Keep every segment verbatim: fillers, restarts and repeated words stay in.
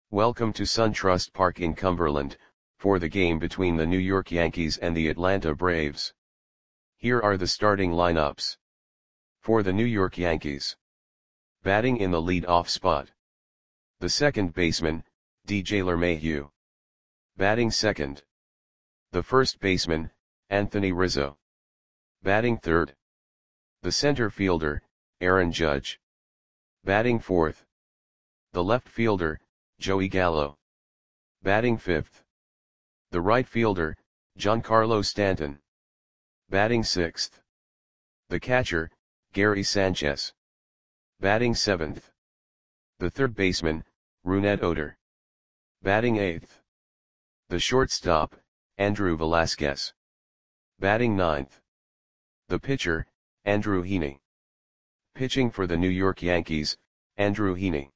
Welcome to SunTrust Park in Cumberland, for the game between the New York Yankees and the Atlanta Braves. Here are the starting lineups. For the New York Yankees. Batting in the lead-off spot. The second baseman, D J LeMahieu. Batting second. The first baseman, Anthony Rizzo. Batting third. The center fielder, Aaron Judge. Batting fourth. The left fielder, Joey Gallo. Batting fifth. The right fielder, Giancarlo Stanton. Batting sixth. The catcher, Gary Sanchez. Batting seventh. The third baseman, Rougned Odor. Batting eighth. The shortstop, Andrew Velazquez. Batting ninth. The pitcher, Andrew Heaney. Pitching for the New York Yankees, Andrew Heaney.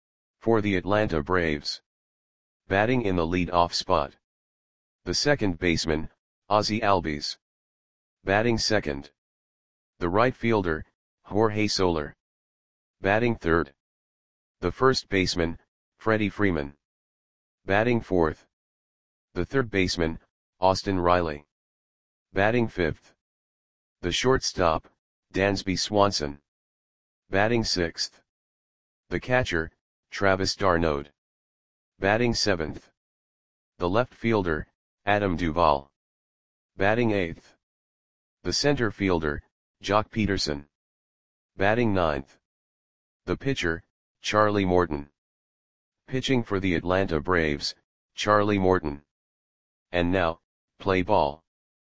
For the Atlanta Braves. Batting in the lead-off spot. The second baseman, Ozzie Albies. Batting second. The right fielder, Jorge Soler. Batting third. The first baseman, Freddie Freeman. Batting fourth. The third baseman, Austin Riley. Batting fifth. The shortstop, Dansby Swanson. Batting sixth. The catcher, Travis d'Arnaud. Batting seventh. The left fielder, Adam Duvall. Batting eighth. The center fielder, Jock Peterson. Batting ninth. The pitcher, Charlie Morton. Pitching for the Atlanta Braves, Charlie Morton. And now, play ball.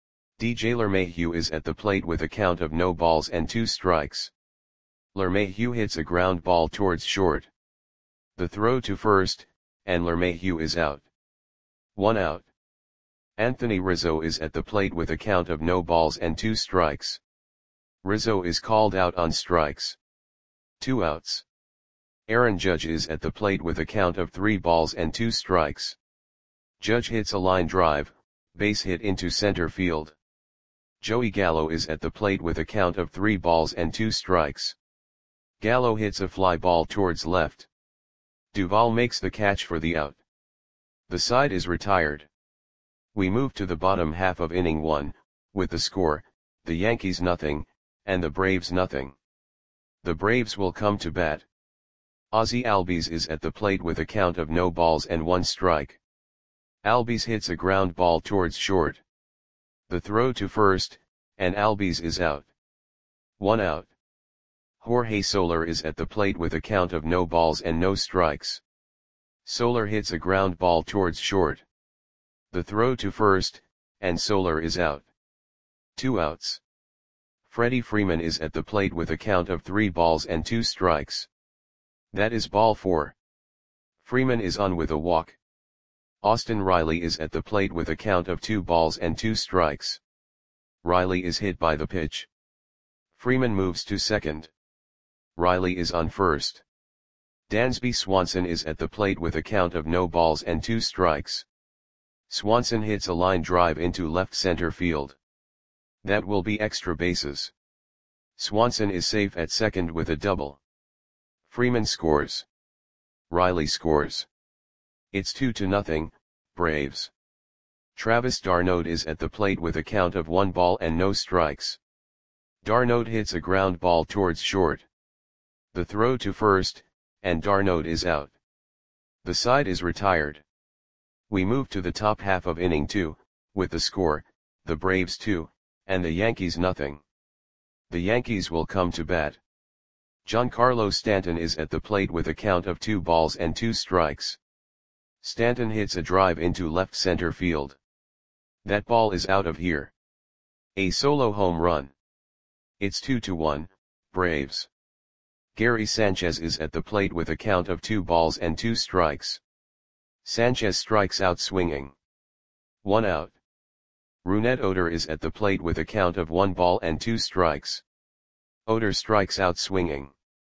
D J LeMahieu is at the plate with a count of no balls and two strikes. LeMahieu hits a ground ball towards short. The throw to first, and LeMahieu is out. One out. Anthony Rizzo is at the plate with a count of no balls and two strikes. Rizzo is called out on strikes. Two outs. Aaron Judge is at the plate with a count of three balls and two strikes. Judge hits a line drive, base hit into center field. Joey Gallo is at the plate with a count of three balls and two strikes. Gallo hits a fly ball towards left. Duvall makes the catch for the out. The side is retired. We move to the bottom half of inning one, with the score, the Yankees nothing, and the Braves nothing. The Braves will come to bat. Ozzie Albies is at the plate with a count of no balls and one strike. Albies hits a ground ball towards short. The throw to first, and Albies is out. One out. Jorge Soler is at the plate with a count of no balls and no strikes. Soler hits a ground ball towards short. The throw to first, and Soler is out. Two outs. Freddie Freeman is at the plate with a count of three balls and two strikes. That is ball four. Freeman is on with a walk. Austin Riley is at the plate with a count of two balls and two strikes. Riley is hit by the pitch. Freeman moves to second. Riley is on first. Dansby Swanson is at the plate with a count of no balls and two strikes. Swanson hits a line drive into left center field. That will be extra bases. Swanson is safe at second with a double. Freeman scores. Riley scores. It's two to nothing, Braves. Travis d'Arnaud is at the plate with a count of one ball and no strikes. d'Arnaud hits a ground ball towards short. The throw to first, and d'Arnaud is out. The side is retired. We move to the top half of inning two, with the score, the Braves two, and the Yankees nothing. The Yankees will come to bat. Giancarlo Stanton is at the plate with a count of two balls and two strikes. Stanton hits a drive into left center field. That ball is out of here. A solo home run. It's two to one, Braves. Gary Sanchez is at the plate with a count of two balls and two strikes. Sanchez strikes out swinging. One out. Rougned Odor is at the plate with a count of one ball and two strikes. Odor strikes out swinging.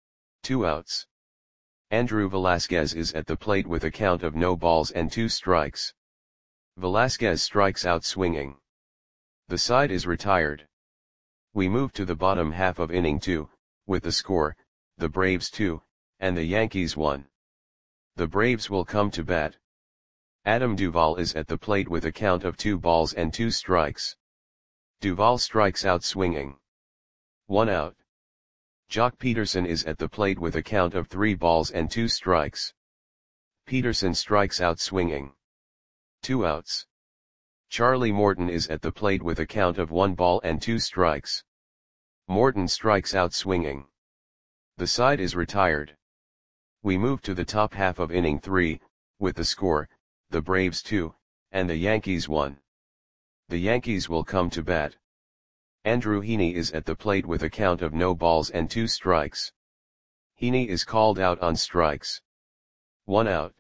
Two outs. Andrew Velazquez is at the plate with a count of no balls and two strikes. Velazquez strikes out swinging. The side is retired. We move to the bottom half of inning two, with the score, the Braves two, and the Yankees one. The Braves will come to bat. Adam Duvall is at the plate with a count of two balls and two strikes. Duvall strikes out swinging. One out. Jock Peterson is at the plate with a count of three balls and two strikes. Peterson strikes out swinging. Two outs. Charlie Morton is at the plate with a count of one ball and two strikes. Morton strikes out swinging. The side is retired. We move to the top half of inning three, with the score, the Braves two, and the Yankees one. The Yankees will come to bat. Andrew Heaney is at the plate with a count of no balls and two strikes. Heaney is called out on strikes. One out.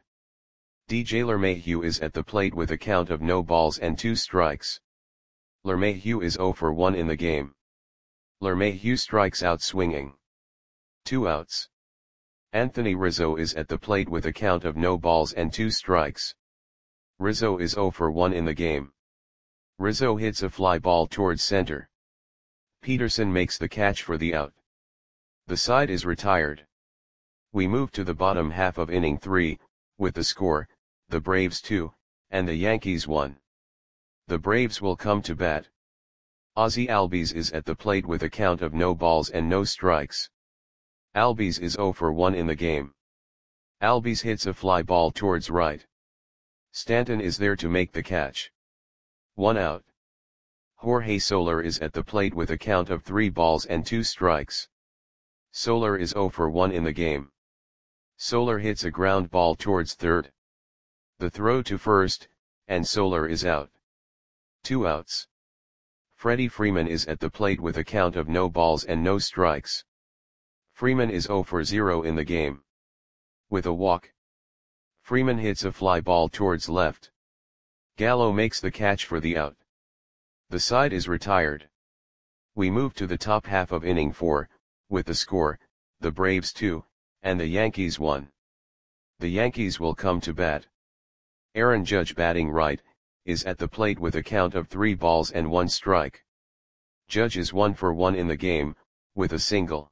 D J LeMahieu is at the plate with a count of no balls and two strikes. LeMahieu is zero for one in the game. LeMahieu strikes out swinging. Two outs. Anthony Rizzo is at the plate with a count of no balls and two strikes. Rizzo is zero for one in the game. Rizzo hits a fly ball towards center. Peterson makes the catch for the out. The side is retired. We move to the bottom half of inning three, with the score, the Braves two, and the Yankees one. The Braves will come to bat. Ozzie Albies is at the plate with a count of no balls and no strikes. Albies is zero for one in the game. Albies hits a fly ball towards right. Stanton is there to make the catch. One out. Jorge Soler is at the plate with a count of three balls and two strikes. Soler is zero for one in the game. Soler hits a ground ball towards third. The throw to first, and Soler is out. Two outs. Freddie Freeman is at the plate with a count of no balls and no strikes. Freeman is zero for zero in the game. With a walk, Freeman hits a fly ball towards left. Gallo makes the catch for the out. The side is retired. We move to the top half of inning four, with the score, the Braves two, and the Yankees one. The Yankees will come to bat. Aaron Judge, batting right, is at the plate with a count of three balls and one strike. Judge is one for one in the game, with a single.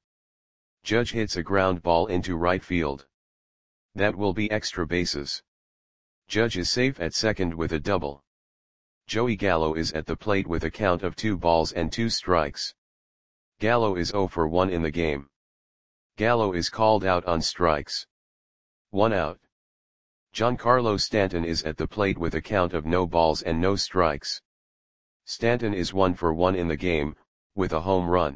Judge hits a ground ball into right field. That will be extra bases. Judge is safe at second with a double. Joey Gallo is at the plate with a count of two balls and two strikes. Gallo is zero for one in the game. Gallo is called out on strikes. One out. Giancarlo Stanton is at the plate with a count of no balls and no strikes. Stanton is one for one in the game, with a home run.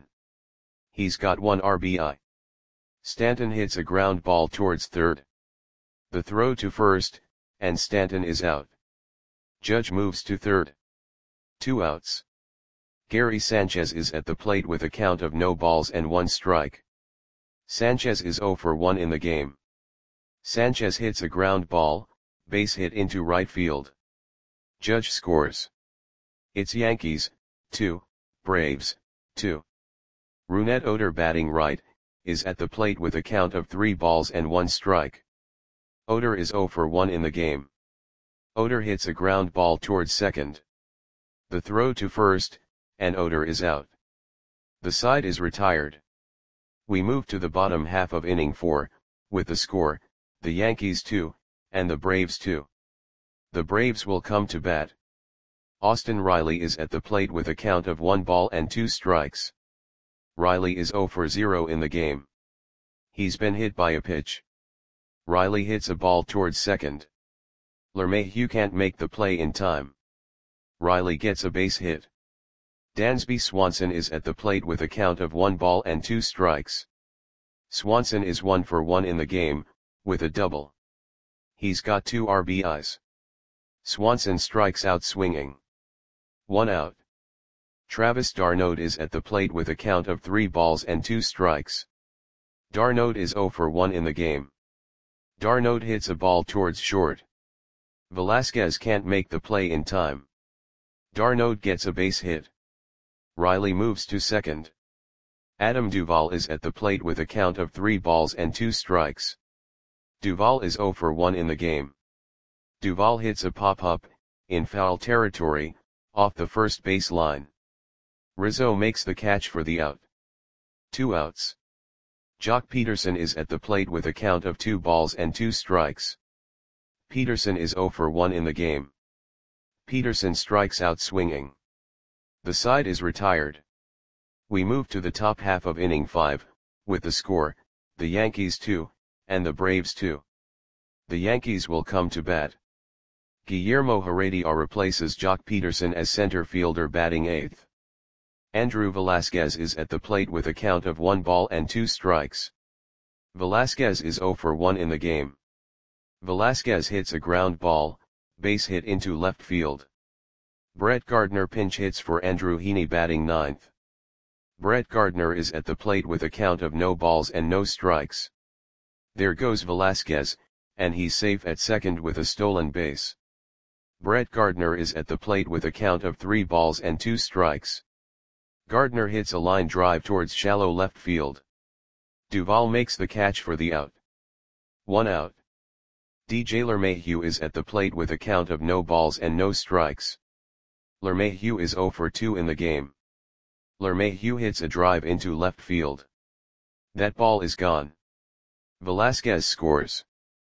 He's got one R B I. Stanton hits a ground ball towards third. The throw to first, and Stanton is out. Judge moves to third. Two outs. Gary Sanchez is at the plate with a count of no balls and one strike. Sanchez is zero for one in the game. Sanchez hits a ground ball, base hit into right field. Judge scores. It's Yankees, two, Braves, two. Rougned Odor, batting right, is at the plate with a count of three balls and one strike. Odor is zero for one in the game. Odor hits a ground ball towards second. The throw to first, and Odor is out. The side is retired. We move to the bottom half of inning four, with the score, the Yankees two, and the Braves two. The Braves will come to bat. Austin Riley is at the plate with a count of one ball and two strikes. Riley is zero for zero in the game. He's been hit by a pitch. Riley hits a ball towards second. LeMahieu can't make the play in time. Riley gets a base hit. Dansby Swanson is at the plate with a count of one ball and two strikes. Swanson is one for one in the game, with a double. He's got two R B Is. Swanson strikes out swinging. One out. Travis d'Arnaud is at the plate with a count of three balls and two strikes. d'Arnaud is zero for one in the game. d'Arnaud hits a ball towards short. Velasquez can't make the play in time. d'Arnaud gets a base hit. Riley moves to second. Adam Duvall is at the plate with a count of three balls and two strikes. Duvall is zero for one in the game. Duvall hits a pop-up, in foul territory, off the first base line. Rizzo makes the catch for the out. Two outs. Jock Peterson is at the plate with a count of two balls and two strikes. Peterson is zero for one in the game. Peterson strikes out swinging. The side is retired. We move to the top half of inning five, with the score, the Yankees two, and the Braves two. The Yankees will come to bat. Guillermo Heredia replaces Jock Peterson as center fielder batting eighth. Andrew Velasquez is at the plate with a count of one ball and two strikes. Velasquez is zero for one in the game. Velasquez hits a ground ball, base hit into left field. Brett Gardner pinch hits for Andrew Heaney batting ninth. Brett Gardner is at the plate with a count of no balls and no strikes. There goes Velasquez, and he's safe at second with a stolen base. Brett Gardner is at the plate with a count of three balls and two strikes. Gardner hits a line drive towards shallow left field. Duvall makes the catch for the out. One out. D J LeMahieu is at the plate with a count of no balls and no strikes. LeMahieu is zero for two in the game. LeMahieu hits a drive into left field. That ball is gone. Velasquez scores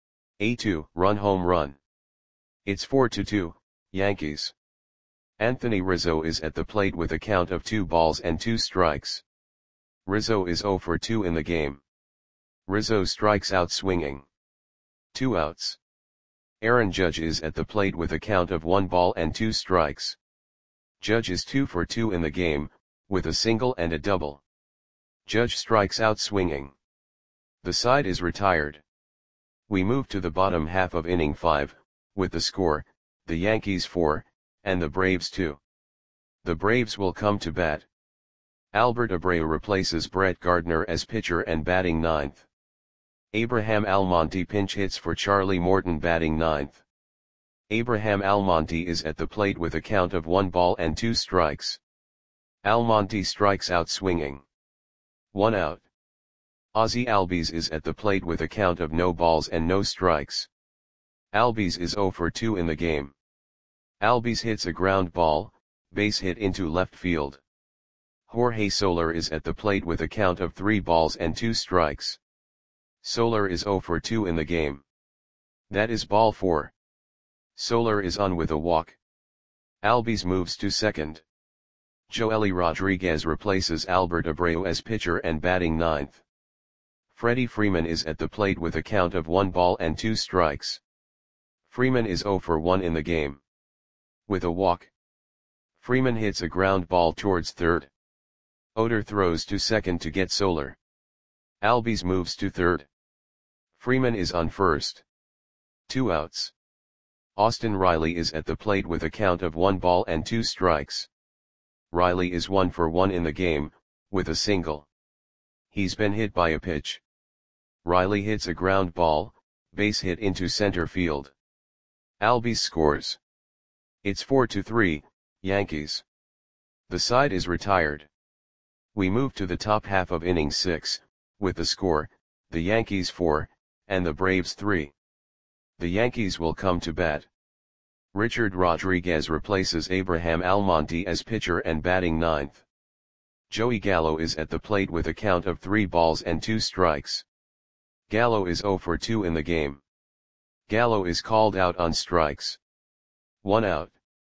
a two-run home run. It's four to two, Yankees. Anthony Rizzo is at the plate with a count of two balls and two strikes. Rizzo is zero for two in the game. Rizzo strikes out swinging. Two outs. Aaron Judge is at the plate with a count of one ball and two strikes. Judge is two for two in the game, with a single and a double. Judge strikes out swinging. The side is retired. We move to the bottom half of inning five, with the score, the Yankees four, and the Braves two. The Braves will come to bat. Albert Abreu replaces Brett Gardner as pitcher and batting ninth. Abraham Almonte pinch hits for Charlie Morton batting ninth. Abraham Almonte is at the plate with a count of one ball and two strikes. Almonte strikes out swinging. One out. Ozzie Albies is at the plate with a count of no balls and no strikes. Albies is zero for two in the game. Albies hits a ground ball, base hit into left field. Jorge Soler is at the plate with a count of three balls and two strikes. Soler is zero for two in the game. That is ball four. Soler is on with a walk. Albies moves to second. Joely Rodriguez replaces Albert Abreu as pitcher and batting ninth. Freddie Freeman is at the plate with a count of one ball and two strikes. Freeman is zero for one in the game. With a walk. Freeman hits a ground ball towards third. Oder throws to second to get Soler. Albies moves to third. Freeman is on first. Two outs. Austin Riley is at the plate with a count of one ball and two strikes. Riley is one for one in the game, with a single. He's been hit by a pitch. Riley hits a ground ball, base hit into center field. Albies scores. It's four to three, Yankees. The side is retired. We move to the top half of inning six, with the score, the Yankees four, and the Braves three. The Yankees will come to bat. Richard Rodriguez replaces Abraham Almonte as pitcher and batting ninth. Joey Gallo is at the plate with a count of three balls and two strikes. Gallo is zero for two in the game. Gallo is called out on strikes. One out.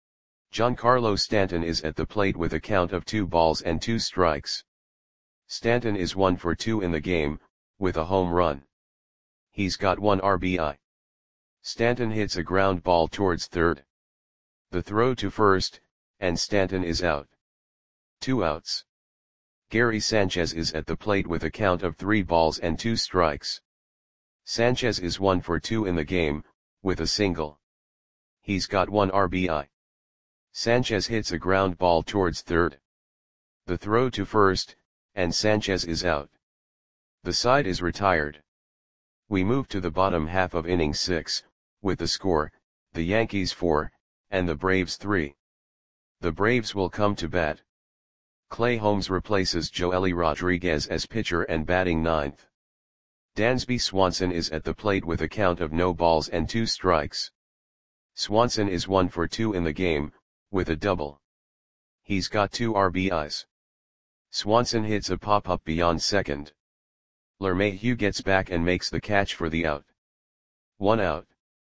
Giancarlo Stanton is at the plate with a count of two balls and two strikes. Stanton is one for two in the game, with a home run. He's got one R B I. Stanton hits a ground ball towards third. The throw to first, and Stanton is out. Two outs. Gary Sanchez is at the plate with a count of three balls and two strikes. Sanchez is one for two in the game, with a single. He's got one R B I. Sanchez hits a ground ball towards third. The throw to first, and Sanchez is out. The side is retired. We move to the bottom half of inning six, with the score, the Yankees four, and the Braves three. The Braves will come to bat. Clay Holmes replaces Joely Rodriguez as pitcher and batting ninth. Dansby Swanson is at the plate with a count of no balls and two strikes. Swanson is one for two in the game, with a double. He's got two R B Is. Swanson hits a pop-up beyond second. LeMahieu gets back and makes the catch for the out. One out.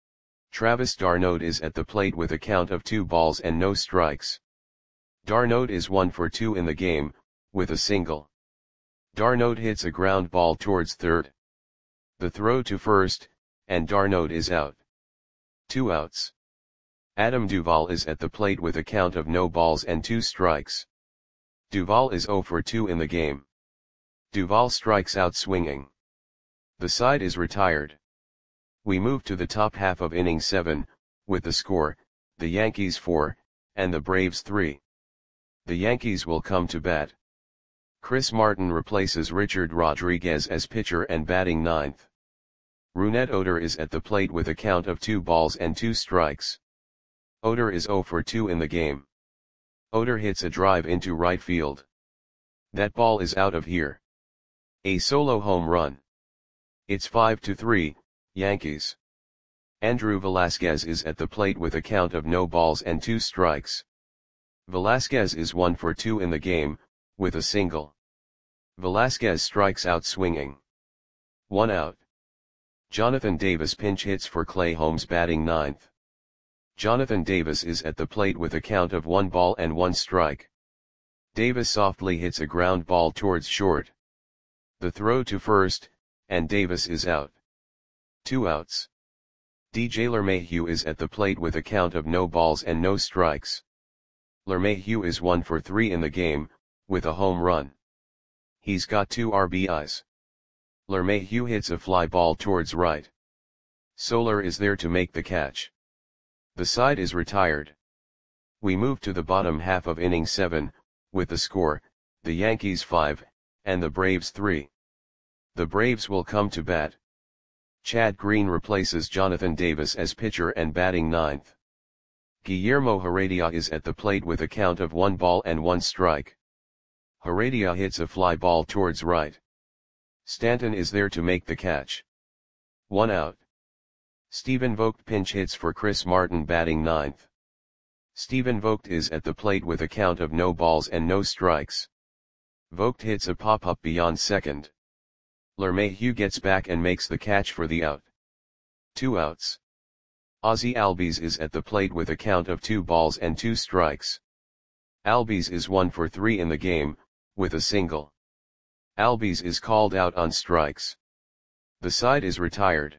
Travis d'Arnaud is at the plate with a count of two balls and no strikes. d'Arnaud is one for two in the game, with a single. d'Arnaud hits a ground ball towards third. The throw to first, and d'Arnaud is out. Two outs. Adam Duvall is at the plate with a count of no balls and two strikes. Duvall is zero for two in the game. Duvall strikes out swinging. The side is retired. We move to the top half of inning seven, with the score, the Yankees four, and the Braves three. The Yankees will come to bat. Chris Martin replaces Richard Rodriguez as pitcher and batting ninth. Rougned Odor is at the plate with a count of two balls and two strikes. Odor is zero for two in the game. Odor hits a drive into right field. That ball is out of here. A solo home run. It's five to three, Yankees. Andrew Velasquez is at the plate with a count of no balls and two strikes. Velasquez is one for two in the game, with a single. Velasquez strikes out swinging. One out. Jonathan Davis pinch hits for Clay Holmes batting ninth. Jonathan Davis is at the plate with a count of one ball and one strike. Davis softly hits a ground ball towards short. The throw to first, and Davis is out. Two outs. D J LeMahieu is at the plate with a count of no balls and no strikes. LeMahieu is one for three in the game, with a home run. He's got two R B Is. LeMahieu hits a fly ball towards right. Soler is there to make the catch. The side is retired. We move to the bottom half of inning seven, with the score, the Yankees five, and the Braves three. The Braves will come to bat. Chad Green replaces Jonathan Davis as pitcher and batting ninth. Guillermo Heredia is at the plate with a count of one ball and one strike. Heredia hits a fly ball towards right. Stanton is there to make the catch. One out. Stephen Vogt pinch hits for Chris Martin batting ninth. Stephen Vogt is at the plate with a count of no balls and no strikes. Vogt hits a pop-up beyond second. LeMahieu gets back and makes the catch for the out. Two outs. Ozzie Albies is at the plate with a count of two balls and two strikes. Albies is one for three in the game, with a single. Albies is called out on strikes. The side is retired.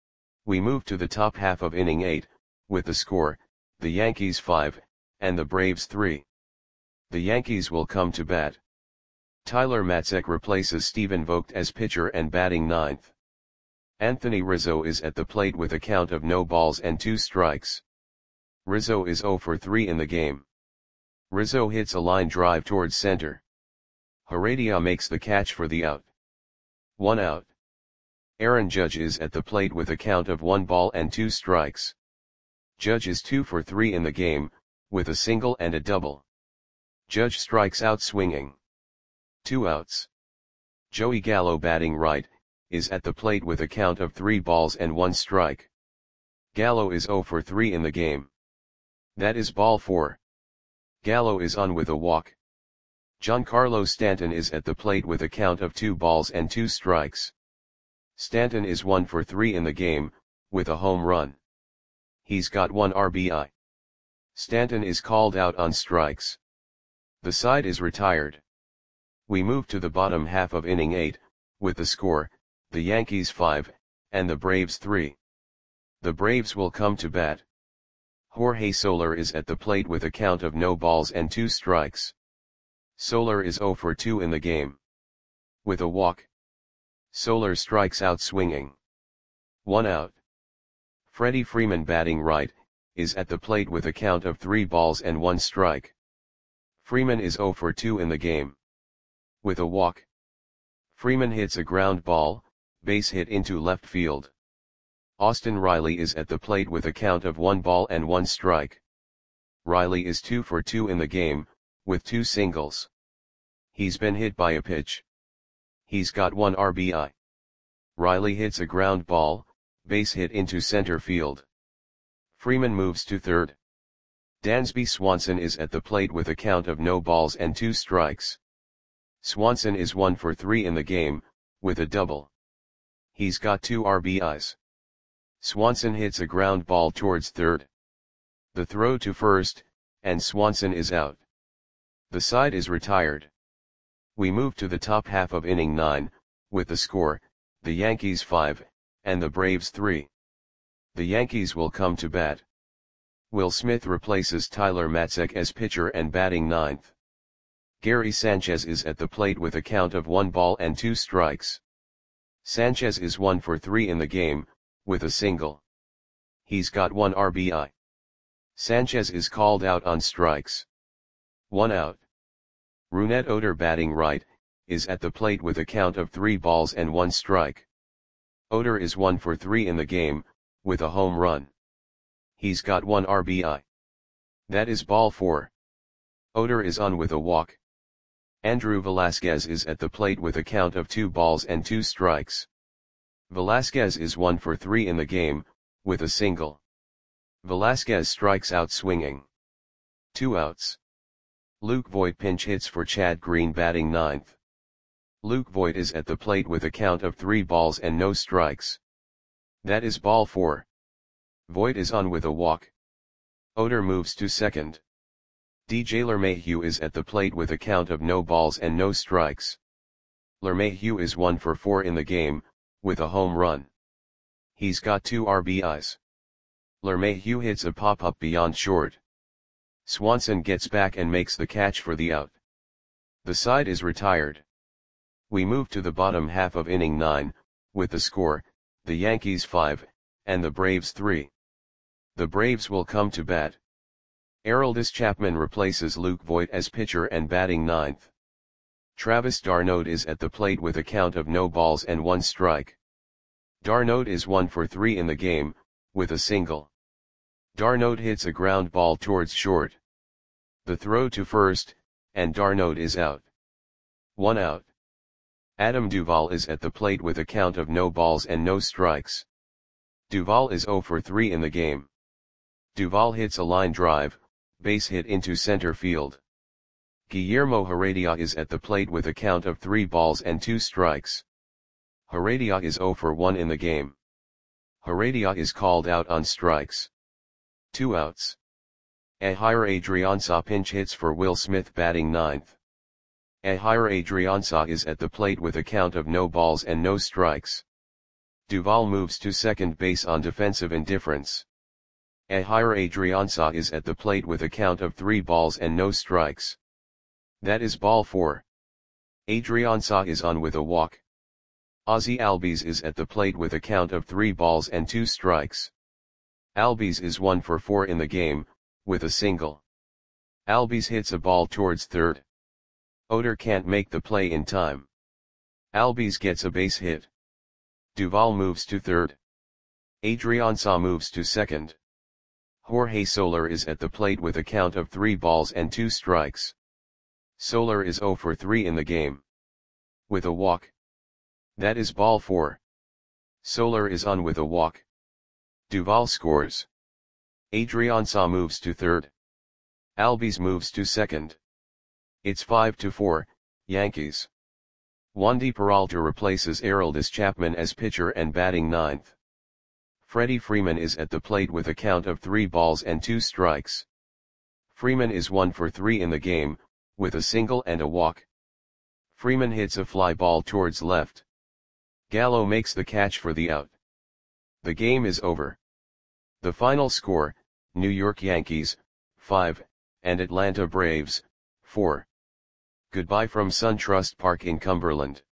We move to the top half of inning eight, with the score, the Yankees five, and the Braves three. The Yankees will come to bat. Tyler Matzek replaces Stephen Vogt as pitcher and batting ninth. Anthony Rizzo is at the plate with a count of no balls and two strikes. Rizzo is zero for three in the game. Rizzo hits a line drive towards center. Heredia makes the catch for the out. One out. Aaron Judge is at the plate with a count of one ball and two strikes. Judge is two for three in the game, with a single and a double. Judge strikes out swinging. Two outs. Joey Gallo batting right, is at the plate with a count of three balls and one strike. Gallo is zero for three in the game. That is ball four. Gallo is on with a walk. Giancarlo Stanton is at the plate with a count of two balls and two strikes. Stanton is one for three in the game, with a home run. He's got one R B I. Stanton is called out on strikes. The side is retired. We move to the bottom half of inning eight, with the score, the Yankees five, and the Braves three. The Braves will come to bat. Jorge Soler is at the plate with a count of no balls and two strikes. Soler is zero for two in the game. With a walk. Soler strikes out swinging. One out. Freddie Freeman batting right, is at the plate with a count of three balls and one strike. Freeman is zero for two in the game. With a walk. Freeman hits a ground ball, base hit into left field. Austin Riley is at the plate with a count of one ball and one strike. Riley is two for two in the game, with two singles. He's been hit by a pitch. He's got one R B I. Riley hits a ground ball, base hit into center field. Freeman moves to third. Dansby Swanson is at the plate with a count of no balls and two strikes. Swanson is one for three in the game, with a double. He's got two R B Is. Swanson hits a ground ball towards third. The throw to first, and Swanson is out. The side is retired. We move to the top half of inning nine, with the score, the Yankees five, and the Braves three. The Yankees will come to bat. Will Smith replaces Tyler Matzek as pitcher and batting ninth. Gary Sanchez is at the plate with a count of one ball and two strikes. Sanchez is one for three in the game, with a single. He's got one R B I. Sanchez is called out on strikes. One out. Rougned Odor, batting right, is at the plate with a count of three balls and one strike. Odor is one for three in the game, with a home run. He's got one R B I. That is ball four. Odor is on with a walk. Andrew Velasquez is at the plate with a count of two balls and two strikes. Velasquez is one for three in the game, with a single. Velasquez strikes out swinging. Two outs. Luke Voit pinch hits for Chad Green, batting ninth. Luke Voit is at the plate with a count of three balls and no strikes. That is ball four. Voit is on with a walk. Odor moves to second. D J LeMahieu is at the plate with a count of no balls and no strikes. LeMahieu is one for four in the game, with a home run. He's got two R B Is. LeMahieu hits a pop-up beyond short. Swanson gets back and makes the catch for the out. The side is retired. We move to the bottom half of inning nine, with the score, the Yankees five, and the Braves three. The Braves will come to bat. Aroldis Chapman replaces Luke Voit as pitcher and batting ninth. Travis d'Arnaud is at the plate with a count of no balls and one strike. d'Arnaud is one for three in the game, with a single. d'Arnaud hits a ground ball towards short. The throw to first, and d'Arnaud is out. One out. Adam Duvall is at the plate with a count of no balls and no strikes. Duvall is zero for three in the game. Duvall hits a line drive, base hit into center field. Guillermo Heredia is at the plate with a count of three balls and two strikes. Heredia is zero for one in the game. Heredia is called out on strikes. Two outs. Ehire Adrianza pinch hits for Will Smith, batting ninth. Ehire Adrianza is at the plate with a count of no balls and no strikes. Duvall moves to second base on defensive indifference. Ehire Adrianza is at the plate with a count of three balls and no strikes. That is ball four. Adrianza is on with a walk. Ozzie Albies is at the plate with a count of three balls and two strikes. Albies is one for four in the game, with a single. Albies hits a ball towards third. Odor can't make the play in time. Albies gets a base hit. Duvall moves to third. Adrianza moves to second. Jorge Soler is at the plate with a count of three balls and two strikes. Soler is zero for three in the game. With a walk. That is ball four. Soler is on with a walk. Duvall scores. Adrianza moves to third. Albies moves to second. It's five to four, Yankees. Wandy Peralta replaces Aroldis Chapman as pitcher and batting ninth. Freddie Freeman is at the plate with a count of three balls and two strikes. Freeman is one for three in the game, with a single and a walk. Freeman hits a fly ball towards left. Gallo makes the catch for the out. The game is over. The final score, New York Yankees, five, and Atlanta Braves, four. Goodbye from SunTrust Park in Cumberland.